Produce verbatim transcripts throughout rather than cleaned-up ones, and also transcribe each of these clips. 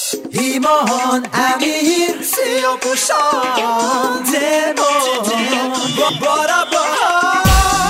ایمان امیر سیاه پوشان دمون بارا بارا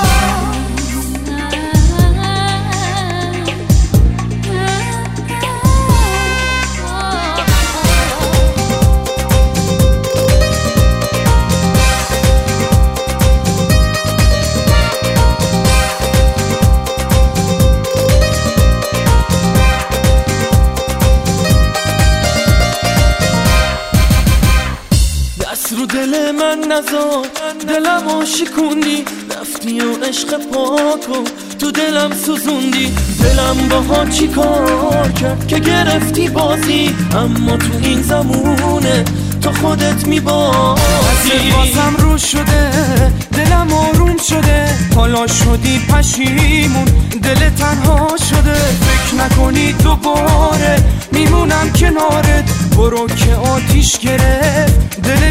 رو دل من نزار دلمو شکوندی رفتی و عشق پاکو تو دلم سوزوندی دلم باها چی کار کرد که گرفتی بازی اما تو این زمونه تو خودت میبازی بازم رو شده دلم آروم شده حالا شدی پشیمون دل تنها شده فکر نکنی دوباره میمونم کنارت برو که آتیش گرفت دل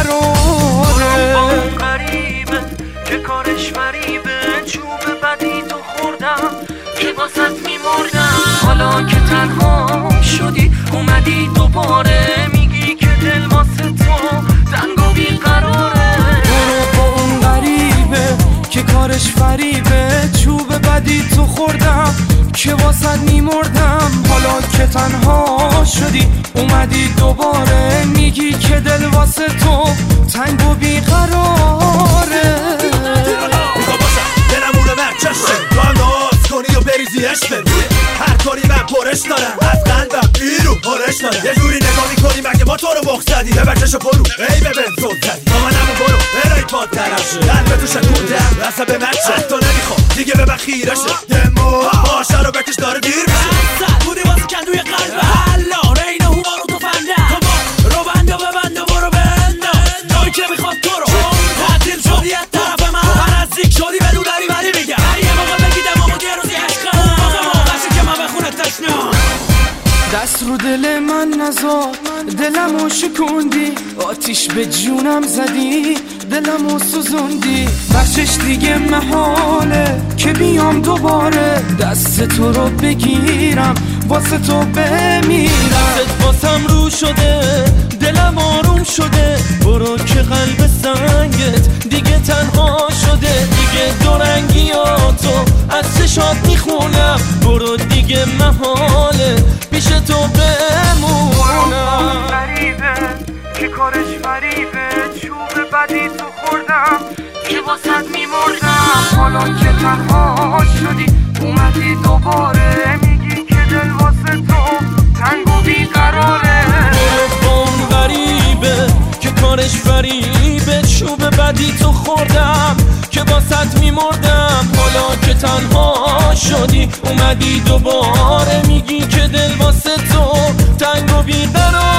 بیقراره غریبه که کارش فریبه چوب بدی تو خوردم که واسط میمردم حالا که تنها شدی اومدی دوباره میگی که دل واسه تو تنگ و بیقراره برو با اون غریبه که کارش فریبه چوب بدی تو خوردم که واسط میمردم حالا که تنها شدی اومدی دوباره میگی که دل واسه تو تنگ و بیقراره میخوا باشم دلم اونو مرچشه تو هم ناز کنی و بریزی عشق روی هر کاری من پرش دارم از قلبم بیرو پرش دارم یه جوری نگاه میکنی مگه ما تو رو مخ زدی به بچهشو برو ای به بن زود زدی با منمو برو برای پاد درشه قلب تو شکوندم اصلا به مرچه حتی نمیخوام دیگه به من خیرشه دمو باشه رو بکش داره دیر میشه بودی واسه کندوی قلبه حالا رین هوارو تو فنده رو بند و ببند و برو بنده نایی که میخواد تو رو تعطیل شدی از طرف من نزدیک شدی به دودری بری میگم یه موقع بگیدم آمود یه روزی عشقم موقع موقعشی که من بخونه تشنم دست رو دل من نزار دلمو شکوندی آتیش به جونم زدی دلمو سوزوندی بخشش دیگه محاله که بیام دوباره دست تو رو بگیرم واسه تو بمیرم دست واسم رو شده دلم آروم شده برو که قلب سنگت دیگه تنها شده دیگه دورنگیاتو از چشات میخونم برو دیگه محاله پیش تو بمونم غریبه که کارش فریبه چوب بدی تو خوردم که واسط میمردم حالا که تنها شدی اومدی دوباره میگی که دل واسه تو تنگ و بیقراره برو با اون غریبه که کارش فریبه چوب بدی تو خوردم که واسط میمردم حالا که تنها شدی اومدی دوباره میگی که دل واسه تو تنگ و بیقراره